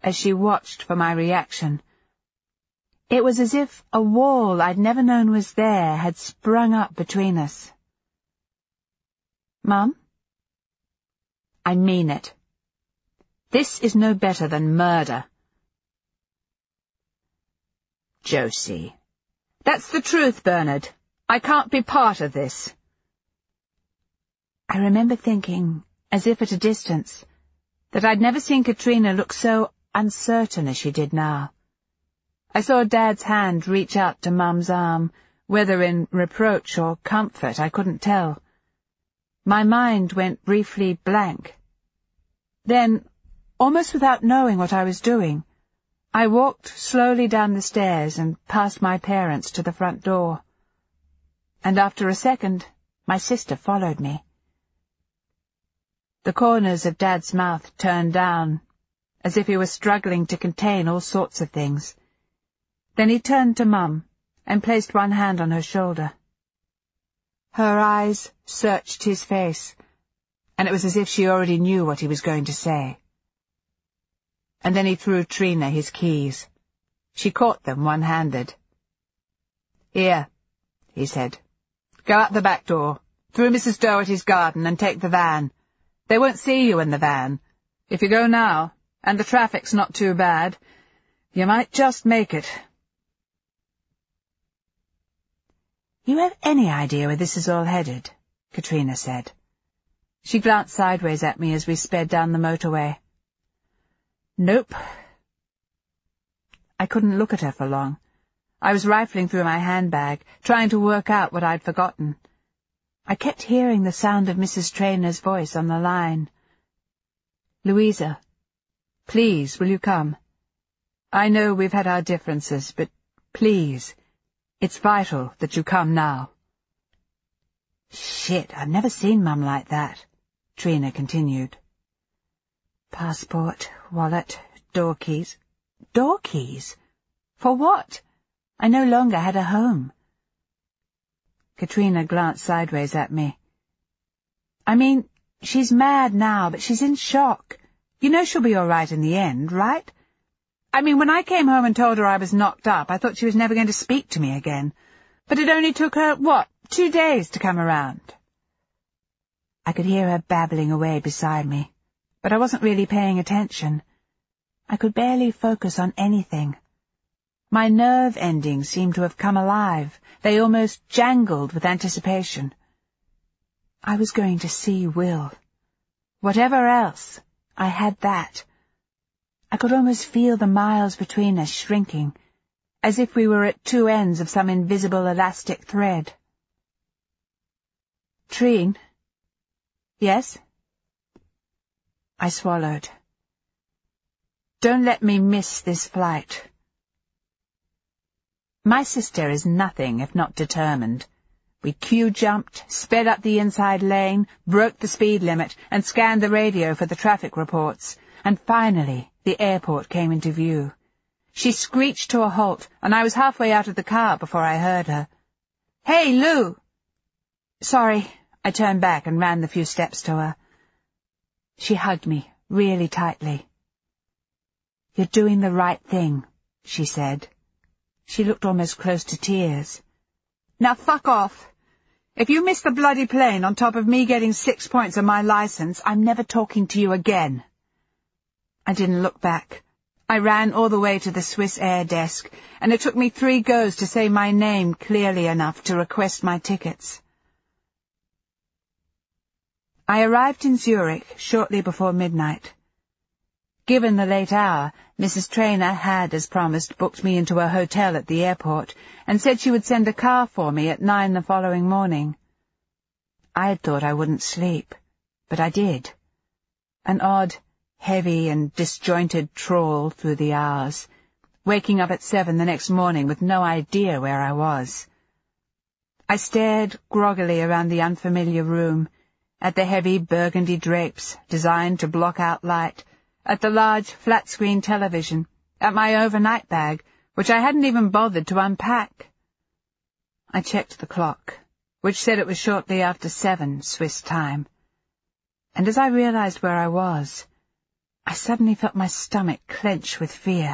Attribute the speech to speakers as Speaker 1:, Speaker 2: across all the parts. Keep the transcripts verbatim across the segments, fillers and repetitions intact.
Speaker 1: as she watched for my reaction. It was as if a wall I'd never known was there had sprung up between us. "Mum? I mean it. This is no better than murder." "Josie." "That's the truth, Bernard. I can't be part of this." I remember thinking, as if at a distance, that I'd never seen Katrina look so uncertain as she did now. I saw Dad's hand reach out to Mum's arm, whether in reproach or comfort I couldn't tell. My mind went briefly blank. Then, almost without knowing what I was doing, I walked slowly down the stairs and past my parents to the front door. And after a second, my sister followed me. The corners of Dad's mouth turned down, as if he were struggling to contain all sorts of things. Then he turned to Mum and placed one hand on her shoulder. Her eyes searched his face, and it was as if she already knew what he was going to say. And then he threw Trina his keys. She caught them one-handed. "Here," he said. "Go out the back door, through Missus Doherty's garden, and take the van. They won't see you in the van. If you go now, and the traffic's not too bad, you might just make it." "You have any idea where this is all headed?" Katrina said. She glanced sideways at me as we sped down the motorway. "Nope." I couldn't look at her for long. I was rifling through my handbag, trying to work out what I'd forgotten. I kept hearing the sound of Missus Trainor's voice on the line. "Louisa, please, will you come? I know we've had our differences, but please, it's vital that you come now." "Shit, I've never seen Mum like that," Trina continued. "Passport, wallet, door keys." Door keys? For what? I no longer had a home. Katrina glanced sideways at me. "I mean, she's mad now, but she's in shock. You know she'll be all right in the end, right? I mean, when I came home and told her I was knocked up, I thought she was never going to speak to me again. But it only took her, what, two days to come around." I could hear her babbling away beside me, but I wasn't really paying attention. I could barely focus on anything. My nerve endings seemed to have come alive. They almost jangled with anticipation. I was going to see Will. Whatever else, I had that. I could almost feel the miles between us shrinking, as if we were at two ends of some invisible elastic thread. "Trine?" "Yes?" I swallowed. "Don't let me miss this flight." My sister is nothing if not determined. We queue-jumped, sped up the inside lane, broke the speed limit, and scanned the radio for the traffic reports, and finally the airport came into view. She screeched to a halt, and I was halfway out of the car before I heard her. "Hey, Lou!" "Sorry." I turned back and ran the few steps to her. She hugged me really tightly. "You're doing the right thing," she said. She looked almost close to tears. "Now fuck off. If you miss the bloody plane on top of me getting six points on my license, I'm never talking to you again." I didn't look back. I ran all the way to the Swiss Air desk, and it took me three goes to say my name clearly enough to request my tickets. I arrived in Zurich shortly before midnight. Given the late hour, Missus Trainor had, as promised, booked me into a hotel at the airport, and said she would send a car for me at nine the following morning. I had thought I wouldn't sleep, but I did. An odd, heavy and disjointed trawl through the hours, waking up at seven the next morning with no idea where I was. I stared groggily around the unfamiliar room, at the heavy burgundy drapes designed to block out light, at the large flat-screen television, at my overnight bag, which I hadn't even bothered to unpack. I checked the clock, which said it was shortly after seven Swiss time, and as I realized where I was, I suddenly felt my stomach clench with fear.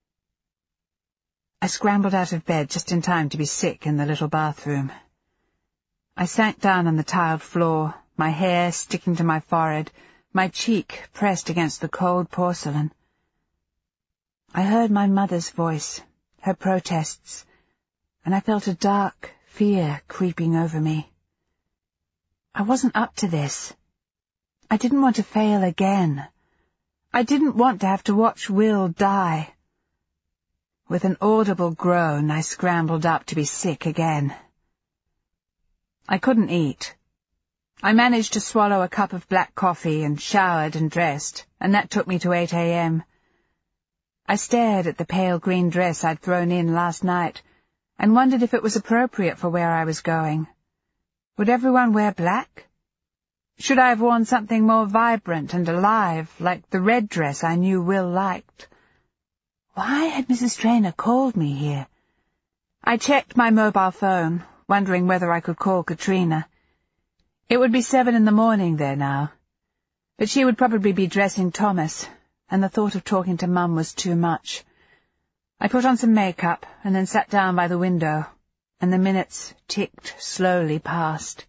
Speaker 1: I scrambled out of bed just in time to be sick in the little bathroom. I sank down on the tiled floor, my hair sticking to my forehead, my cheek pressed against the cold porcelain. I heard my mother's voice, her protests, and I felt a dark fear creeping over me. I wasn't up to this. I didn't want to fail again. I didn't want to have to watch Will die. With an audible groan, I scrambled up to be sick again. I couldn't eat. I managed to swallow a cup of black coffee and showered and dressed, and that took me to eight a m I stared at the pale green dress I'd thrown in last night and wondered if it was appropriate for where I was going. Would everyone wear black? Should I have worn something more vibrant and alive, like the red dress I knew Will liked? Why had Missus Traynor called me here? I checked my mobile phone, wondering whether I could call Katrina. It would be seven in the morning there now, but she would probably be dressing Thomas, and the thought of talking to Mum was too much. I put on some makeup and then sat down by the window, and the minutes ticked slowly past.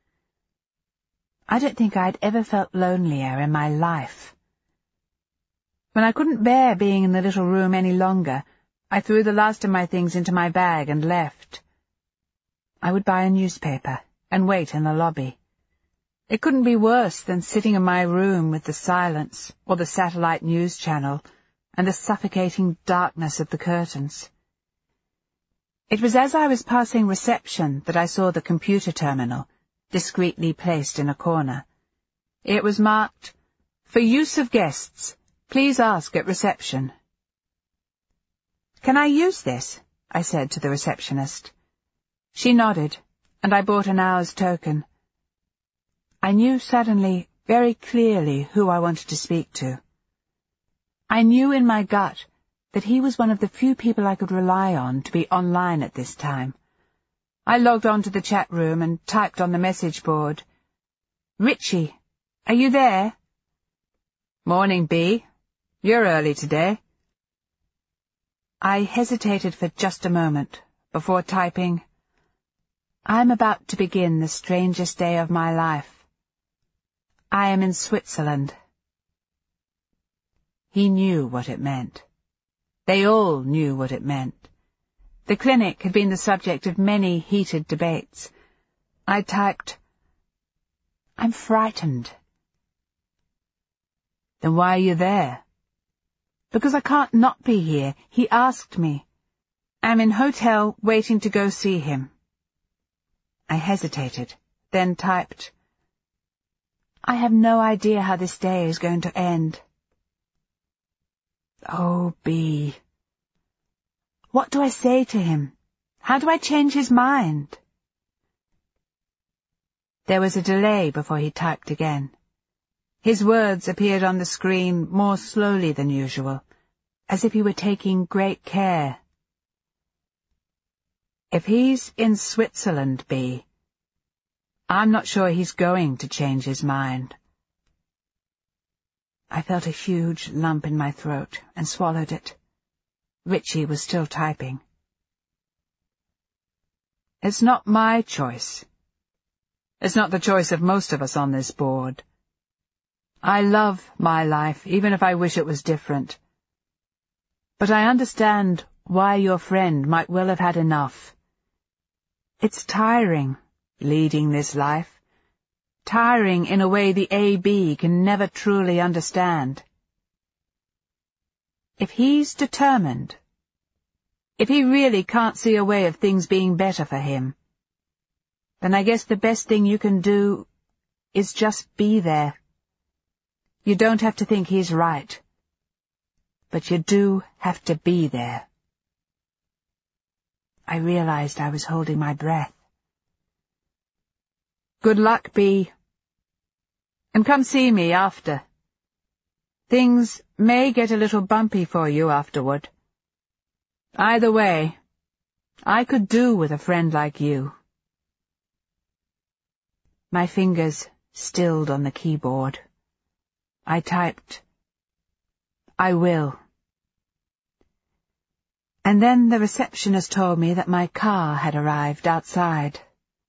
Speaker 1: I don't think I'd ever felt lonelier in my life. When I couldn't bear being in the little room any longer, I threw the last of my things into my bag and left. I would buy a newspaper and wait in the lobby. It couldn't be worse than sitting in my room with the silence or the satellite news channel and the suffocating darkness of the curtains. It was as I was passing reception that I saw the computer terminal, discreetly placed in a corner. It was marked, "For use of guests, please ask at reception." "Can I use this?" I said to the receptionist. She nodded, and I bought an hour's token. I knew suddenly, very clearly, who I wanted to speak to. I knew in my gut that he was one of the few people I could rely on to be online at this time. I logged on to the chat room and typed on the message board, "Richie, are you there?" "Morning, Bea. You're early today." I hesitated for just a moment before typing, "I'm about to begin the strangest day of my life. I am in Switzerland." He knew what it meant. They all knew what it meant. The clinic had been the subject of many heated debates. I typed, "I'm frightened." "Then why are you there?" "Because I can't not be here. He asked me. I'm in hotel waiting to go see him." I hesitated, then typed, "I have no idea how this day is going to end." Oh, Bea. What do I say to him? How do I change his mind? There was a delay before he typed again. His words appeared on the screen more slowly than usual, as if he were taking great care. "If he's in Switzerland, Bea, I'm not sure he's going to change his mind." I felt a huge lump in my throat and swallowed it. Richie was still typing. "It's not my choice. It's not the choice of most of us on this board. I love my life, even if I wish it was different. But I understand why your friend might well have had enough. It's tiring, leading this life. Tiring in a way the A B can never truly understand. If he's determined, if he really can't see a way of things being better for him, then I guess the best thing you can do is just be there. You don't have to think he's right, but you do have to be there." I realized I was holding my breath. "Good luck, Bea. And come see me after. Things may get a little bumpy for you afterward. Either way, I could do with a friend like you." My fingers stilled on the keyboard. I typed, I will. And then the receptionist told me that my car had arrived outside.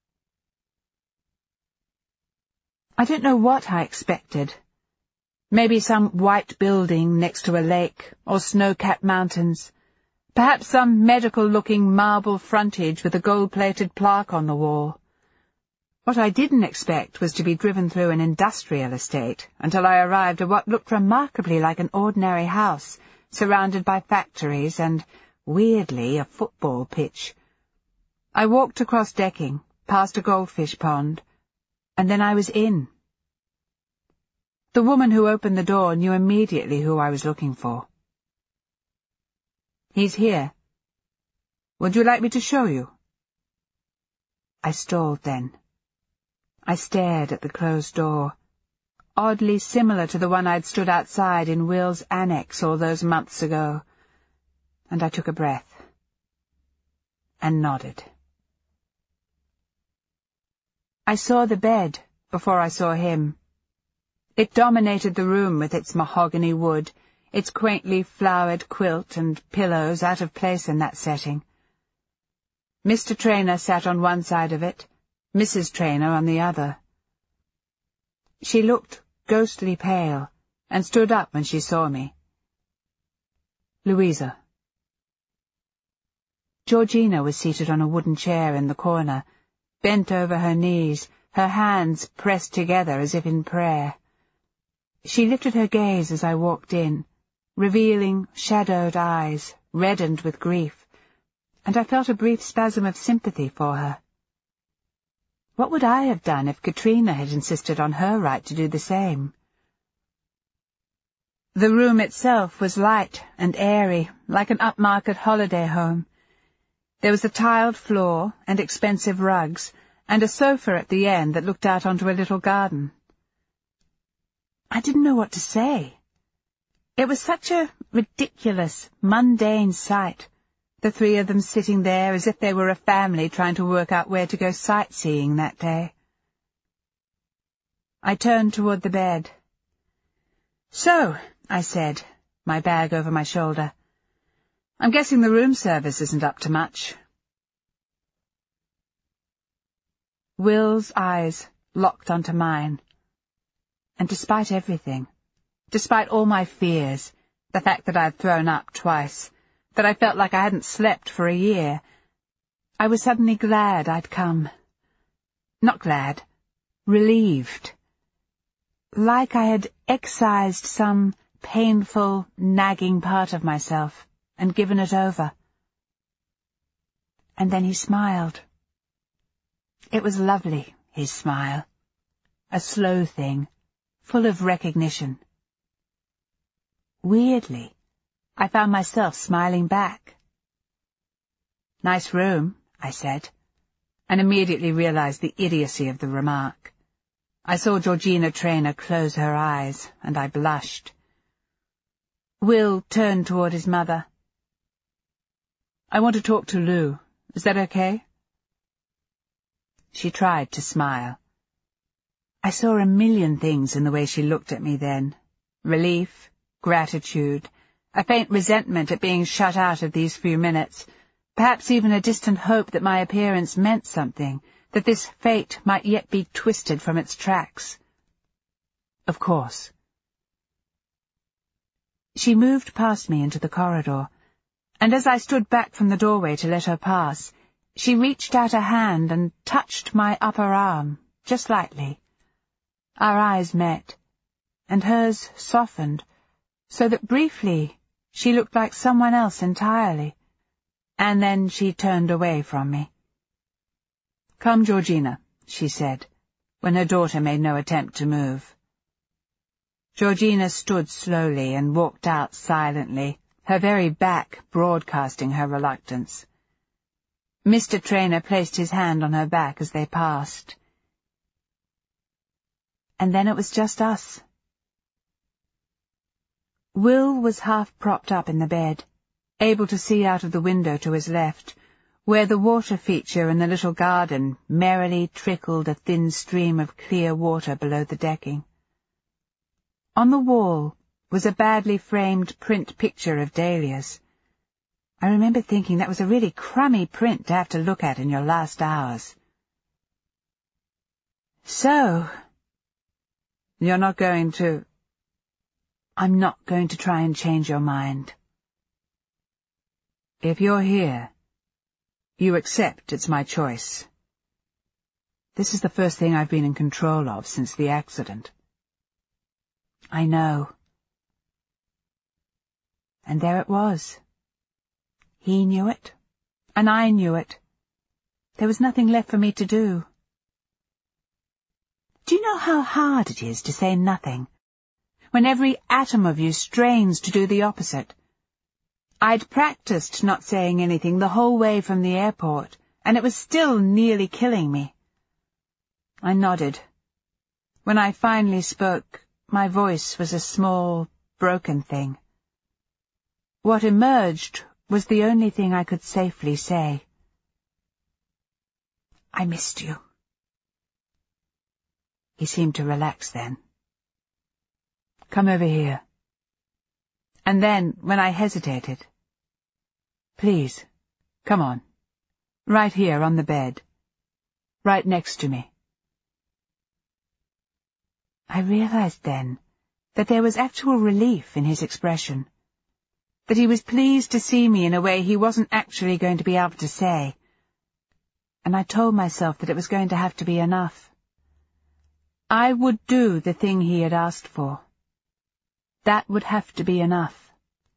Speaker 1: I don't know what I expected. Maybe some white building next to a lake, or snow-capped mountains. Perhaps some medical-looking marble frontage with a gold-plated plaque on the wall. What I didn't expect was to be driven through an industrial estate until I arrived at what looked remarkably like an ordinary house, surrounded by factories and, weirdly, a football pitch. I walked across decking, past a goldfish pond, and then I was in. The woman who opened the door knew immediately who I was looking for. "He's here. Would you like me to show you?" I stalled then. I stared at the closed door, oddly similar to the one I'd stood outside in Will's annex all those months ago, and I took a breath and nodded. I saw the bed before I saw him. It dominated the room with its mahogany wood, its quaintly flowered quilt and pillows out of place in that setting. Mister Traynor sat on one side of it, Missus Traynor on the other. She looked ghostly pale and stood up when she saw me. "Louisa." Georgina was seated on a wooden chair in the corner, bent over her knees, her hands pressed together as if in prayer. She lifted her gaze as I walked in, revealing shadowed eyes, reddened with grief, and I felt a brief spasm of sympathy for her. What would I have done if Katrina had insisted on her right to do the same? The room itself was light and airy, like an upmarket holiday home. There was a tiled floor and expensive rugs, and a sofa at the end that looked out onto a little garden. I didn't know what to say. It was such a ridiculous, mundane sight, the three of them sitting there as if they were a family trying to work out where to go sightseeing that day. I turned toward the bed. "So," I said, my bag over my shoulder, "I'm guessing the room service isn't up to much." Will's eyes locked onto mine. And despite everything, despite all my fears, the fact that I'd thrown up twice, that I felt like I hadn't slept for a year, I was suddenly glad I'd come. Not glad, relieved. Like I had excised some painful, nagging part of myself and given it over. And then he smiled. It was lovely, his smile. A slow thing, full of recognition. Weirdly, I found myself smiling back. "Nice room," I said, and immediately realized the idiocy of the remark. I saw Georgina Traynor close her eyes, and I blushed. Will turned toward his mother. "I want to talk to Lou. Is that okay?" She tried to smile. I saw a million things in the way she looked at me then. Relief, gratitude, a faint resentment at being shut out of these few minutes, perhaps even a distant hope that my appearance meant something, that this fate might yet be twisted from its tracks. Of course. She moved past me into the corridor, and as I stood back from the doorway to let her pass, she reached out a hand and touched my upper arm, just lightly. Our eyes met, and hers softened, so that briefly she looked like someone else entirely, and then she turned away from me. "Come, Georgina," she said, when her daughter made no attempt to move. Georgina stood slowly and walked out silently, her very back broadcasting her reluctance. Mister Traynor placed his hand on her back as they passed. And then it was just us. Will was half propped up in the bed, able to see out of the window to his left, where the water feature in the little garden merrily trickled a thin stream of clear water below the decking. On the wall, was a badly framed print picture of dahlias. I remember thinking that was a really crummy print to have to look at in your last hours. So, you're not going to... I'm not going to try and change your mind. If you're here, you accept it's my choice. This is the first thing I've been in control of since the accident. I know. And there it was. He knew it, and I knew it. There was nothing left for me to do. Do you know how hard it is to say nothing, when every atom of you strains to do the opposite? I'd practiced not saying anything the whole way from the airport, and it was still nearly killing me. I nodded. When I finally spoke, my voice was a small, broken thing. What emerged was the only thing I could safely say. I missed you. He seemed to relax then. Come over here. And then, when I hesitated, please, come on. Right here on the bed. Right next to me. I realized then that there was actual relief in his expression, that he was pleased to see me in a way he wasn't actually going to be able to say, and I told myself that it was going to have to be enough. I would do the thing he had asked for. That would have to be enough.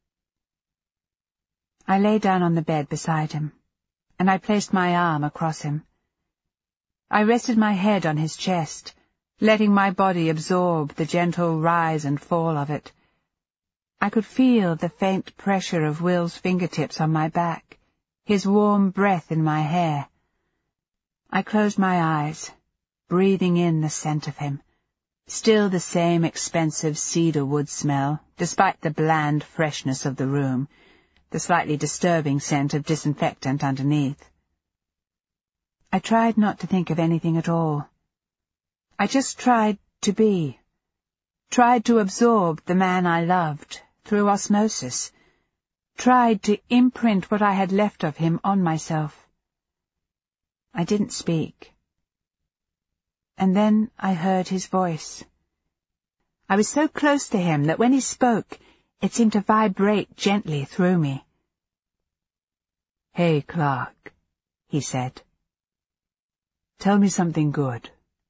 Speaker 1: I lay down on the bed beside him, and I placed my arm across him. I rested my head on his chest, letting my body absorb the gentle rise and fall of it. I could feel the faint pressure of Will's fingertips on my back, his warm breath in my hair. I closed my eyes, breathing in the scent of him, still the same expensive cedar wood smell, despite the bland freshness of the room, the slightly disturbing scent of disinfectant underneath. I tried not to think of anything at all. I just tried to be, tried to absorb the man I loved through osmosis, tried to imprint what I had left of him on myself. I didn't speak. And then I heard his voice. I was so close to him that when he spoke, it seemed to vibrate gently through me. "Hey, Clark," he said. "Tell me something good."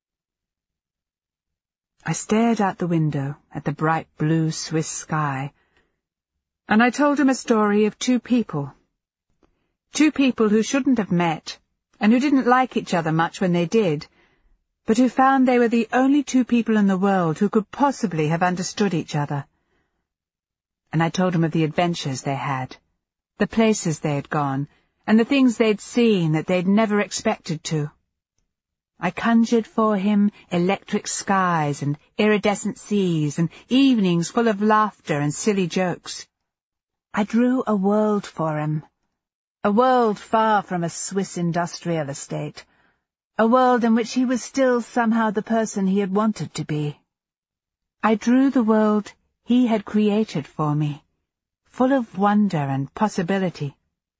Speaker 1: I stared out the window at the bright blue Swiss sky, and I told him a story of two people. Two people who shouldn't have met, and who didn't like each other much when they did, but who found they were the only two people in the world who could possibly have understood each other. And I told him of the adventures they had, the places they had gone, and the things they'd seen that they'd never expected to. I conjured for him electric skies and iridescent seas and evenings full of laughter and silly jokes. I drew a world for him, a world far from a Swiss industrial estate, a world in which he was still somehow the person he had wanted to be. I drew the world he had created for me, full of wonder and possibility.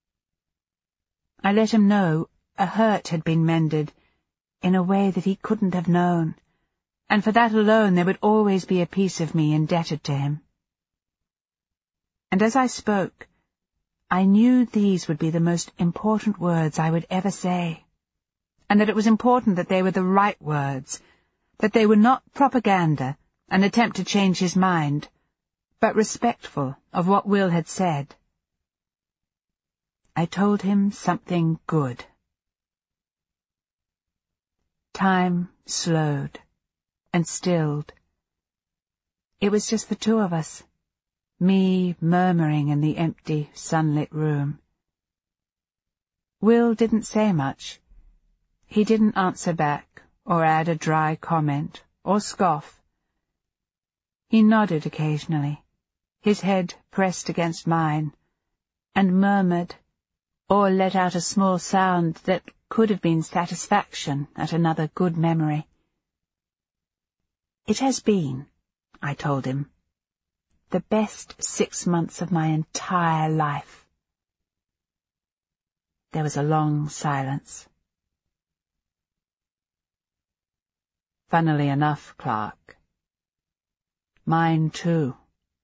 Speaker 1: I let him know a hurt had been mended in a way that he couldn't have known, and for that alone there would always be a piece of me indebted to him. And as I spoke, I knew these would be the most important words I would ever say, and that it was important that they were the right words, that they were not propaganda, an attempt to change his mind, but respectful of what Will had said. I told him something good. Time slowed and stilled. It was just the two of us, me murmuring in the empty, sunlit room. Will didn't say much. He didn't answer back, or add a dry comment, or scoff. He nodded occasionally, his head pressed against mine, and murmured, or let out a small sound that could have been satisfaction at another good memory. "It has been," I told him. the best six months of my entire life. There was a long silence. Funnily enough, Clark, mine too.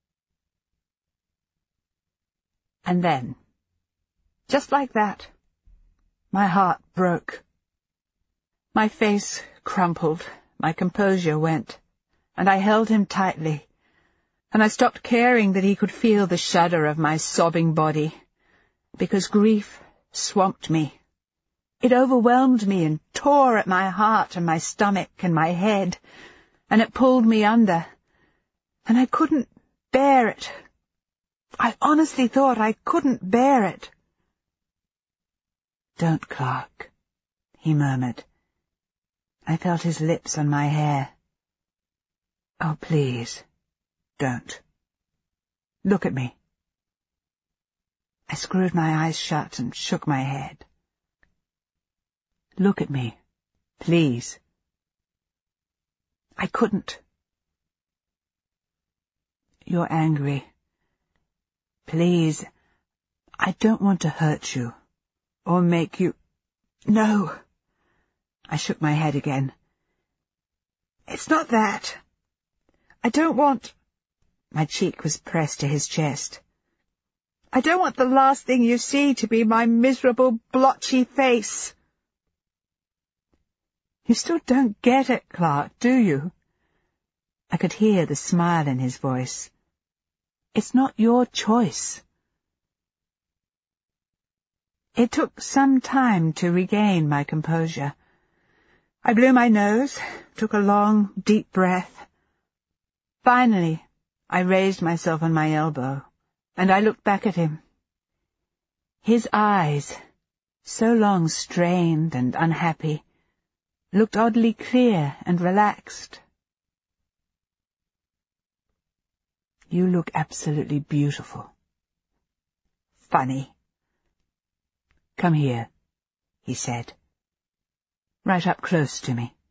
Speaker 1: And then, just like that, my heart broke. My face crumpled, my composure went, and I held him tightly, and I stopped caring that he could feel the shudder of my sobbing body, because grief swamped me. It overwhelmed me and tore at my heart and my stomach and my head, and it pulled me under, and I couldn't bear it. I honestly thought I couldn't bear it. "Don't, Clark," he murmured. I felt his lips on my hair. "Oh, please, don't. Look at me." I screwed my eyes shut and shook my head. "Look at me, please." I couldn't. "You're angry. Please, I don't want to hurt you, or make you—" "No." I shook my head again. "It's not that. I don't want—" My cheek was pressed to his chest. "I don't want the last thing you see to be my miserable, blotchy face." "You still don't get it, Clark, do you?" I could hear the smile in his voice. "It's not your choice." It took some time to regain my composure. I blew my nose, took a long, deep breath. Finally, I raised myself on my elbow, and I looked back at him. His eyes, so long strained and unhappy, looked oddly clear and relaxed. "You look absolutely beautiful." "Funny." "Come here," he said, right up close to me.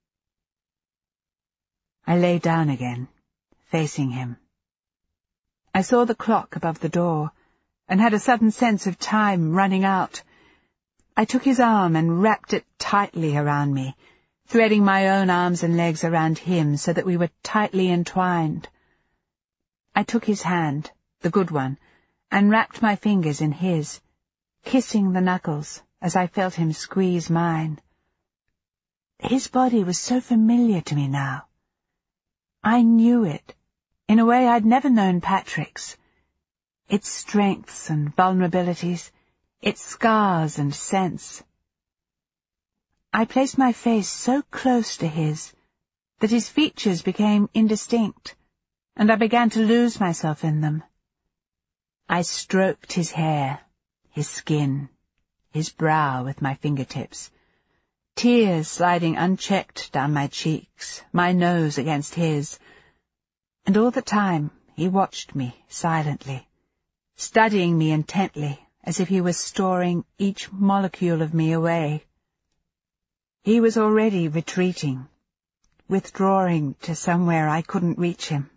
Speaker 1: I lay down again, facing him. I saw the clock above the door, and had a sudden sense of time running out. I took his arm and wrapped it tightly around me, threading my own arms and legs around him so that we were tightly entwined. I took his hand, the good one, and wrapped my fingers in his, kissing the knuckles as I felt him squeeze mine. His body was so familiar to me now. I knew it, in a way I'd never known Patrick's. Its strengths and vulnerabilities, its scars and scents. I placed my face so close to his that his features became indistinct, and I began to lose myself in them. I stroked his hair, his skin, his brow with my fingertips, tears sliding unchecked down my cheeks, my nose against his, and all the time he watched me silently, studying me intently as if he was storing each molecule of me away. He was already retreating, withdrawing to somewhere I couldn't reach him.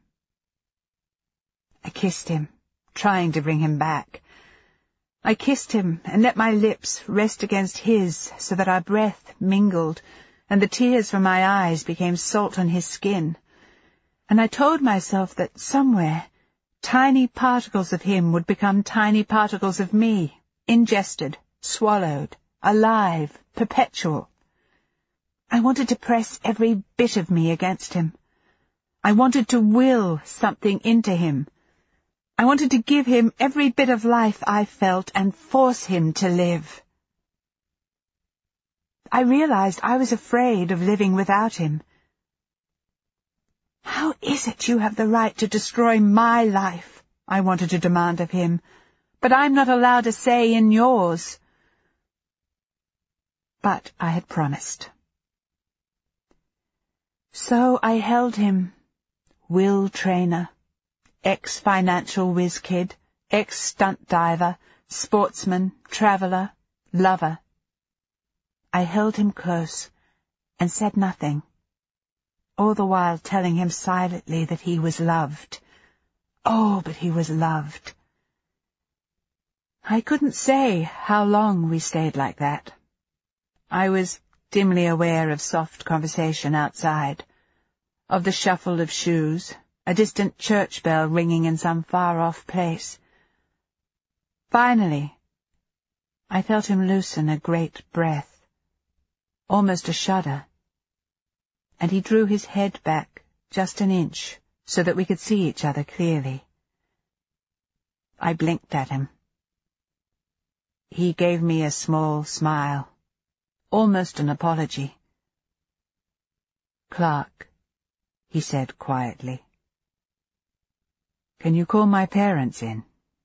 Speaker 1: I kissed him, trying to bring him back. I kissed him and let my lips rest against his so that our breath mingled and the tears from my eyes became salt on his skin. And I told myself that somewhere tiny particles of him would become tiny particles of me, ingested, swallowed, alive, perpetual. I wanted to press every bit of me against him. I wanted to will something into him. I wanted to give him every bit of life I felt and force him to live. I realized I was afraid of living without him. "How is it you have the right to destroy my life?" I wanted to demand of him, "but I'm not allowed a say in yours." But I had promised. So I held him, will trainer, ex-financial whiz-kid, ex-stunt diver, sportsman, traveller, lover. I held him close and said nothing, all the while telling him silently that he was loved. Oh, but he was loved. I couldn't say how long we stayed like that. I was dimly aware of soft conversation outside, of the shuffle of shoes, a distant church bell ringing in some far-off place. Finally, I felt him loosen a great breath, almost a shudder, and he drew his head back just an inch so that we could see each other clearly. I blinked at him. He gave me a small smile, almost an apology. "Clark," he said quietly, "can you call my parents in?"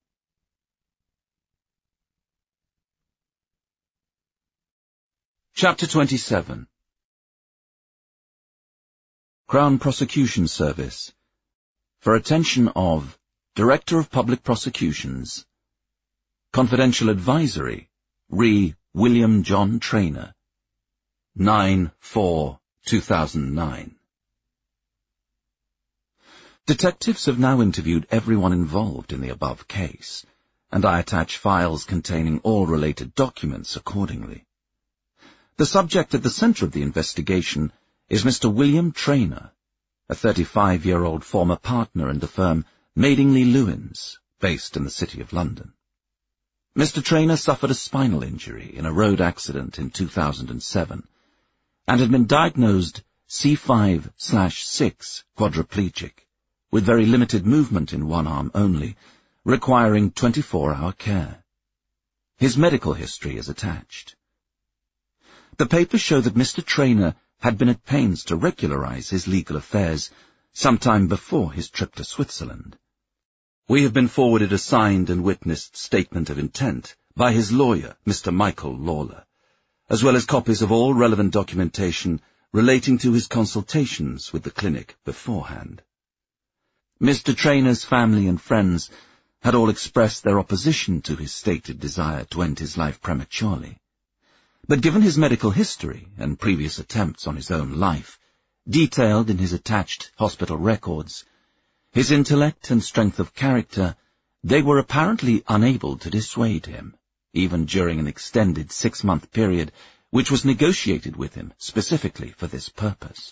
Speaker 2: Chapter twenty-seven. Crown Prosecution Service. For attention of Director of Public Prosecutions. Confidential Advisory, Re William John Traynor. nine four two thousand nine. Detectives have now interviewed everyone involved in the above case, and I attach files containing all related documents accordingly. The subject at the centre of the investigation is Mister William Traynor, a thirty-five-year-old former partner in the firm Madingley Lewins, based in the City of London. Mister Traynor suffered a spinal injury in a road accident in two thousand seven and had been diagnosed C five slash six quadriplegic, with very limited movement in one arm only, requiring twenty-four hour care. His medical history is attached. The papers show that Mister Traynor had been at pains to regularize his legal affairs sometime before his trip to Switzerland. We have been forwarded a signed and witnessed statement of intent by his lawyer, Mister Michael Lawler, as well as copies of all relevant documentation relating to his consultations with the clinic beforehand. Mister Traynor's family and friends had all expressed their opposition to his stated desire to end his life prematurely. But given his medical history and previous attempts on his own life, detailed in his attached hospital records, his intellect and strength of character, they were apparently unable to dissuade him, even during an extended six-month period which was negotiated with him specifically for this purpose.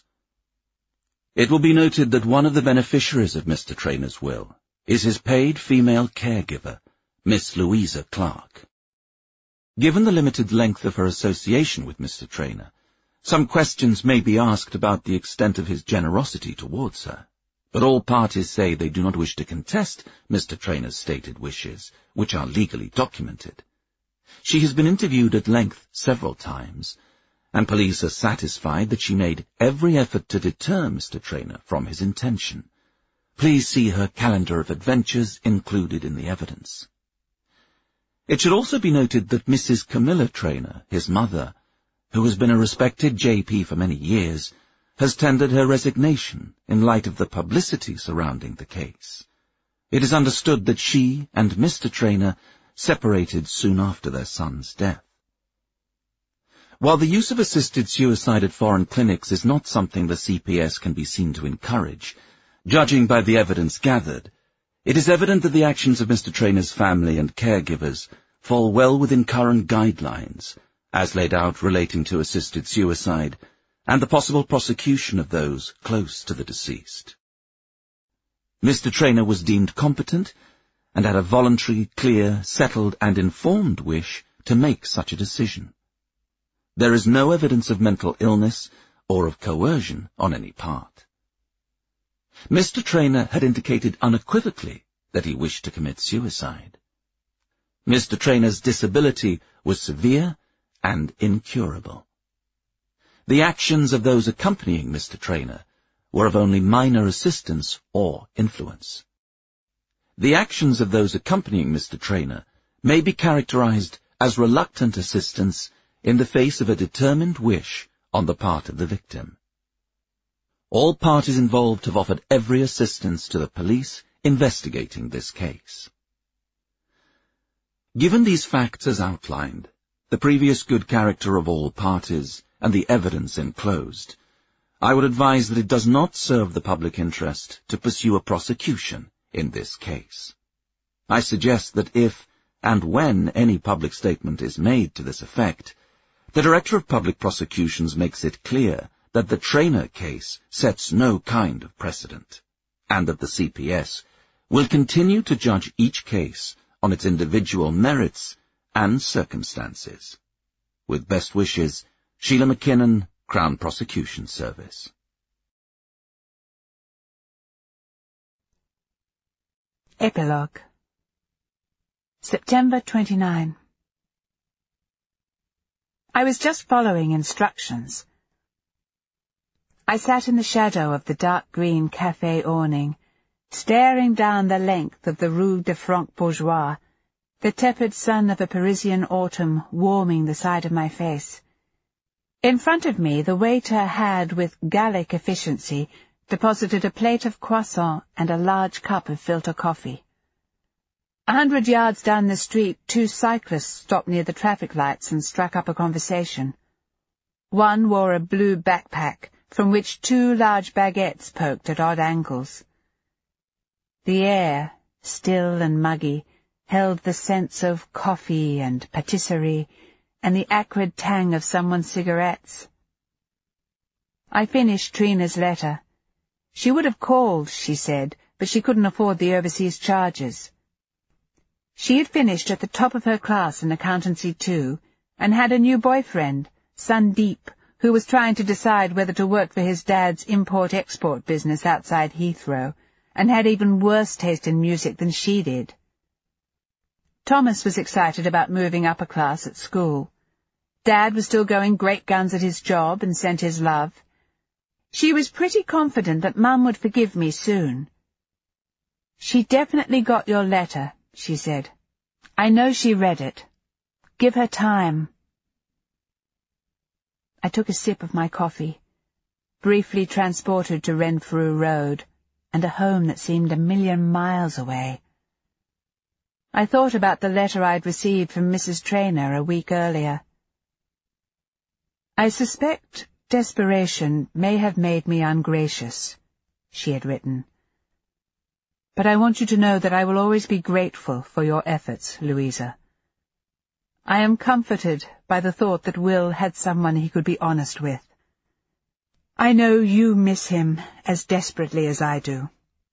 Speaker 2: It will be noted that one of the beneficiaries of Mister Traynor's will is his paid female caregiver, Miss Louisa Clark. Given the limited length of her association with Mister Traynor, some questions may be asked about the extent of his generosity towards her, but all parties say they do not wish to contest Mister Traynor's stated wishes, which are legally documented. She has been interviewed at length several times, and police are satisfied that she made every effort to deter Mister Traynor from his intention. Please see her calendar of adventures included in the evidence. It should also be noted that Missus Camilla Traynor, his mother, who has been a respected J P for many years, has tendered her resignation in light of the publicity surrounding the case. It is understood that she and Mister Traynor separated soon after their son's death. While the use of assisted suicide at foreign clinics is not something the C P S can be seen to encourage, judging by the evidence gathered, it is evident that the actions of Mister Traynor's family and caregivers fall well within current guidelines, as laid out relating to assisted suicide and the possible prosecution of those close to the deceased. Mister Traynor was deemed competent and had a voluntary, clear, settled and informed wish to make such a decision. There is no evidence of mental illness or of coercion on any part. Mister Traynor had indicated unequivocally that he wished to commit suicide. Mister Traynor's disability was severe and incurable. The actions of those accompanying Mister Traynor were of only minor assistance or influence. The actions of those accompanying Mister Traynor may be characterized as reluctant assistance in the face of a determined wish on the part of the victim. All parties involved have offered every assistance to the police investigating this case. Given these facts as outlined, the previous good character of all parties, and the evidence enclosed, I would advise that it does not serve the public interest to pursue a prosecution in this case. I suggest that if and when any public statement is made to this effect, the Director of Public Prosecutions makes it clear that the Traynor case sets no kind of precedent, and that the C P S will continue to judge each case on its individual merits and circumstances. With best wishes, Sheila McKinnon, Crown Prosecution Service.
Speaker 1: Epilogue. September twenty-ninth. I was just following instructions. I sat in the shadow of the dark green café awning, staring down the length of the Rue de Franc-Bourgeois, the tepid sun of a Parisian autumn warming the side of my face. In front of me the waiter had, with Gallic efficiency, deposited a plate of croissant and a large cup of filter coffee. A hundred yards down the street, two cyclists stopped near the traffic lights and struck up a conversation. One wore a blue backpack, from which two large baguettes poked at odd angles. The air, still and muggy, held the sense of coffee and patisserie, and the acrid tang of someone's cigarettes. I finished Trina's letter. She would have called, she said, but she couldn't afford the overseas charges. She had finished at the top of her class in accountancy too, and had a new boyfriend, Sandeep, who was trying to decide whether to work for his dad's import-export business outside Heathrow, and had even worse taste in music than she did. Thomas was excited about moving upper class at school. Dad was still going great guns at his job and sent his love. She was pretty confident that Mum would forgive me soon. "She definitely got your letter," she said. "I know she read it. Give her time." I took a sip of my coffee, briefly transported to Renfrew Road, and a home that seemed a million miles away. I thought about the letter I'd received from Missus Traynor a week earlier. "I suspect desperation may have made me ungracious," she had written. "But I want you to know that I will always be grateful for your efforts, Louisa. I am comforted by the thought that Will had someone he could be honest with. I know you miss him as desperately as I do."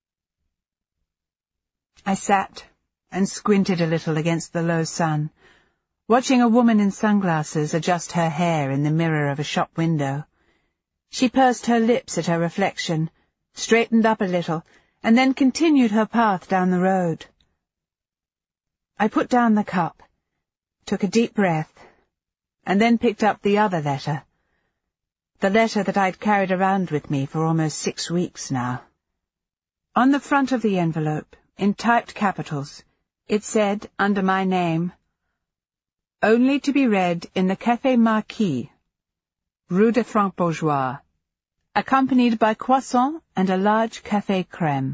Speaker 1: I sat and squinted a little against the low sun, watching a woman in sunglasses adjust her hair in the mirror of a shop window. She pursed her lips at her reflection, straightened up a little, and then continued her path down the road. I put down the cup, took a deep breath, and then picked up the other letter, the letter that I'd carried around with me for almost six weeks now. On the front of the envelope, in typed capitals, it said, under my name, "Only to be read in the Café Marquis, Rue de Franc-Bourgeois, accompanied by croissant and a large café crème."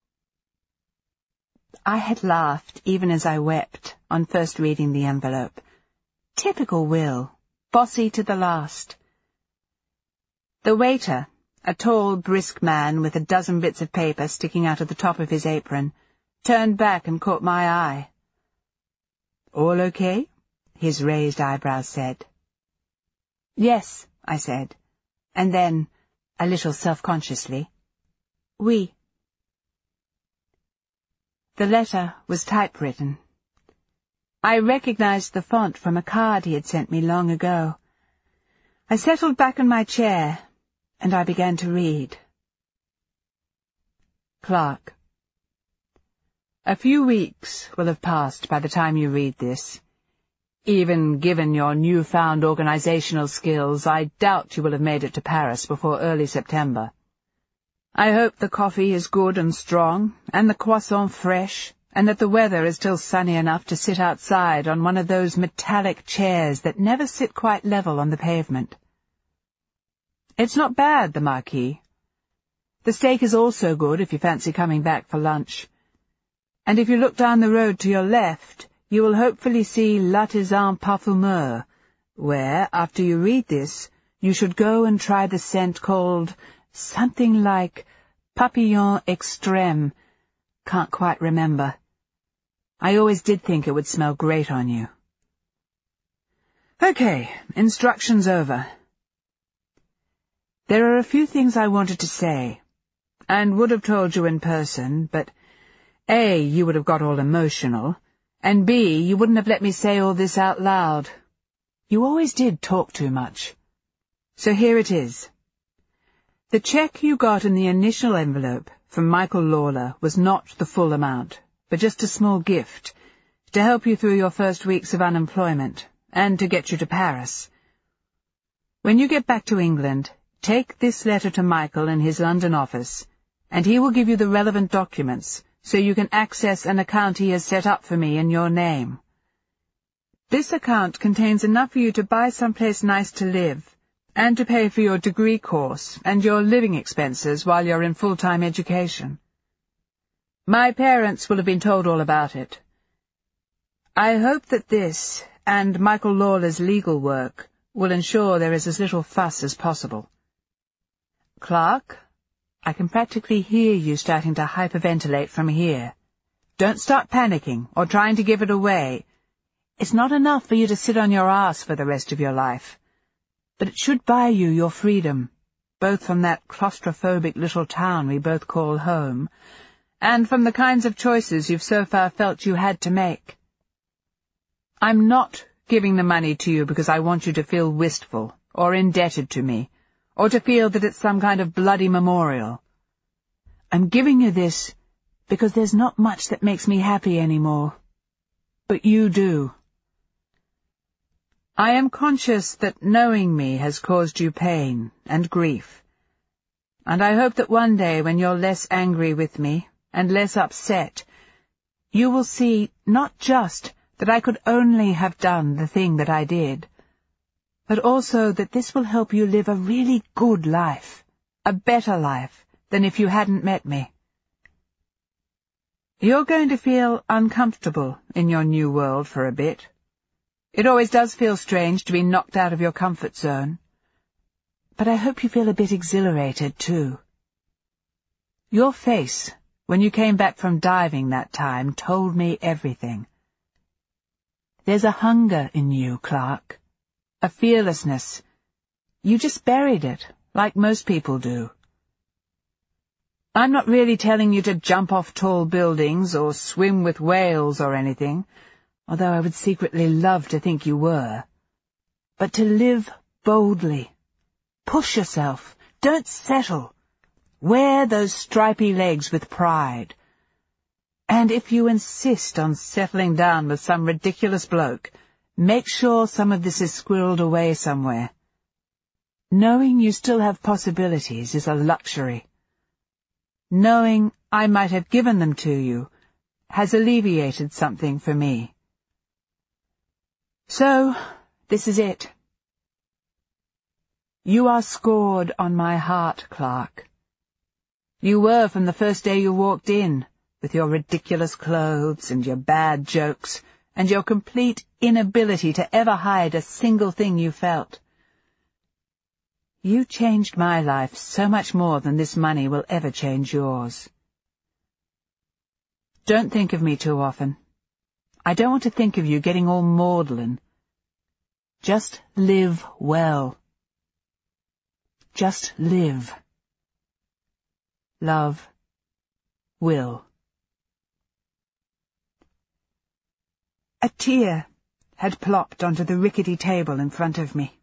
Speaker 1: I had laughed, even as I wept, on first reading the envelope. Typical Will, bossy to the last. The waiter, a tall, brisk man with a dozen bits of paper sticking out of the top of his apron, turned back and caught my eye. "All okay?" his raised eyebrows said. "Yes," I said, and then, a little self-consciously, "Oui." The letter was typewritten. I recognized the font from a card he had sent me long ago. I settled back in my chair, and I began to read. Clark. A few weeks will have passed by the time you read this. Even given your newfound organizational skills, I doubt you will have made it to Paris before early September. I hope the coffee is good and strong, and the croissant fresh, and that the weather is still sunny enough to sit outside on one of those metallic chairs that never sit quite level on the pavement. It's not bad, the Marquis. The steak is also good if you fancy coming back for lunch. And if you look down the road to your left, you will hopefully see L'Artisan Parfumeur, where, after you read this, you should go and try the scent called something like Papillon Extrême, Can't quite remember. I always did think it would smell great on you. Okay, instructions over. There are a few things I wanted to say, and would have told you in person, but A, you would have got all emotional, and B, you wouldn't have let me say all this out loud. You always did talk too much. So here it is. The cheque you got in the initial envelope from Michael Lawler was not the full amount, but just a small gift to help you through your first weeks of unemployment and to get you to Paris. When you get back to England, take this letter to Michael in his London office, and he will give you the relevant documents so you can access an account he has set up for me in your name. This account contains enough for you to buy someplace nice to live, and to pay for your degree course and your living expenses while you're in full-time education. My parents will have been told all about it. I hope that this, and Michael Lawler's legal work, will ensure there is as little fuss as possible. Clark, I can practically hear you starting to hyperventilate from here. Don't start panicking or trying to give it away. It's not enough for you to sit on your ass for the rest of your life, but it should buy you your freedom, both from that claustrophobic little town we both call home, and from the kinds of choices you've so far felt you had to make. I'm not giving the money to you because I want you to feel wistful or indebted to me, or to feel that it's some kind of bloody memorial. I'm giving you this because there's not much that makes me happy anymore. But you do. I am conscious that knowing me has caused you pain and grief, and I hope that one day when you're less angry with me and less upset, you will see not just that I could only have done the thing that I did, but also that this will help you live a really good life, a better life than if you hadn't met me. You're going to feel uncomfortable in your new world for a bit. It always does feel strange to be knocked out of your comfort zone. But I hope you feel a bit exhilarated, too. Your face, when you came back from diving that time, told me everything. There's a hunger in you, Clark. A fearlessness. You just buried it, like most people do. I'm not really telling you to jump off tall buildings or swim with whales or anything, although I would secretly love to think you were. But to live boldly. Push yourself. Don't settle. Wear those stripy legs with pride. And if you insist on settling down with some ridiculous bloke, make sure some of this is squirreled away somewhere. Knowing you still have possibilities is a luxury. Knowing I might have given them to you has alleviated something for me. So, this is it. You are scored on my heart, Clark. You were from the first day you walked in, with your ridiculous clothes and your bad jokes, and your complete inability to ever hide a single thing you felt. You changed my life so much more than this money will ever change yours. Don't think of me too often. I don't want to think of you getting all maudlin. Just live well. Just live. Love, Will. A tear had plopped onto the rickety table in front of me.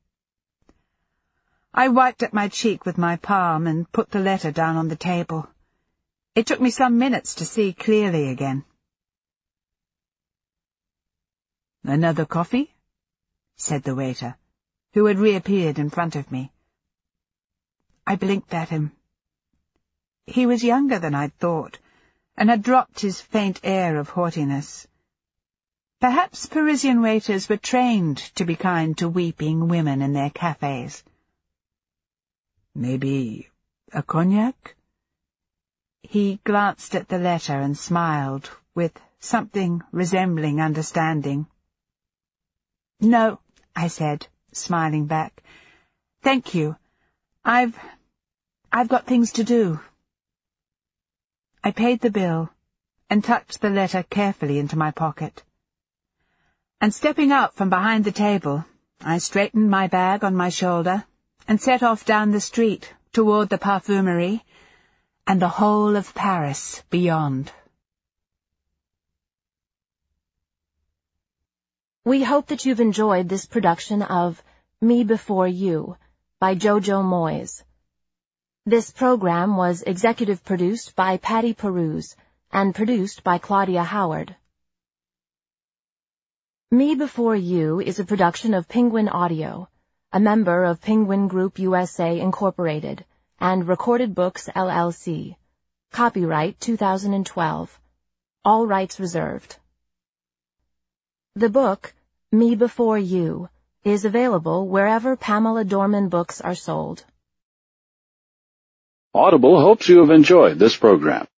Speaker 1: I wiped at my cheek with my palm and put the letter down on the table. It took me some minutes to see clearly again. "Another coffee?" said the waiter, who had reappeared in front of me. I blinked at him. He was younger than I'd thought, and had dropped his faint air of haughtiness. Perhaps Parisian waiters were trained to be kind to weeping women in their cafes. "Maybe a cognac?" He glanced at the letter and smiled, with something resembling understanding. "No," I said, smiling back. "Thank you. I've... I've got things to do." I paid the bill and tucked the letter carefully into my pocket. And stepping up from behind the table, I straightened my bag on my shoulder and set off down the street toward the Parfumerie and the whole of Paris beyond.
Speaker 3: We hope that you've enjoyed this production of Me Before You by Jojo Moyes. This program was executive produced by Patty Peruse and produced by Claudia Howard. Me Before You is a production of Penguin Audio, a member of Penguin Group U S A Incorporated and Recorded Books L L C. Copyright two thousand twelve. All rights reserved. The book, Me Before You, is available wherever Pamela Dorman books are sold.
Speaker 4: Audible hopes you have enjoyed this program.